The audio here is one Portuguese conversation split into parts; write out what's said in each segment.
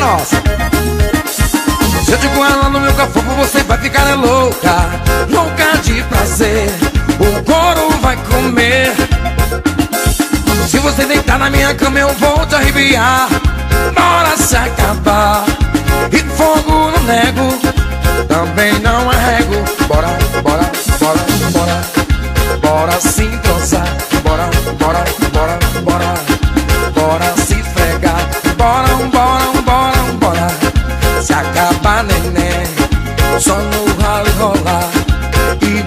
nossa. Se eu te ela no meu cafofo, você vai ficar louca, louca de prazer. O couro vai comer. Se você deitar na minha cama, eu vou te arrepiar. Bora se acabar. E fogo não nego, também não arrego. Bora, bora, bora, bora. Bora se entrosar. Bora, bora, bora, bora. Bora se fregar. Bora, bora, bora, bora. Se acabar, neném, só no ralo rolar. E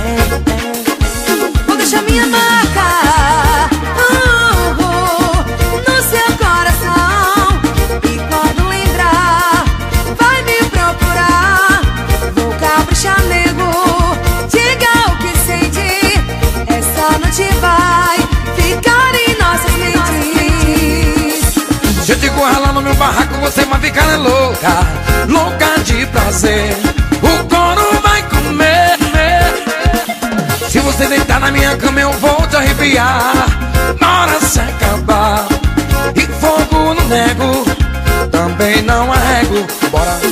vou deixar minha marca no seu coração. E quando lembrar, vai me procurar. Vou caprichar, nego, diga o que sente. Essa noite vai ficar em nossas mentes. se eu te lá no meu barraco, você vai ficar louca, louca de prazer. O couro vai comer. Se você deitar na minha cama, eu vou te arrepiar. Bora se acabar. E fogo não nego, também não arrego. Bora.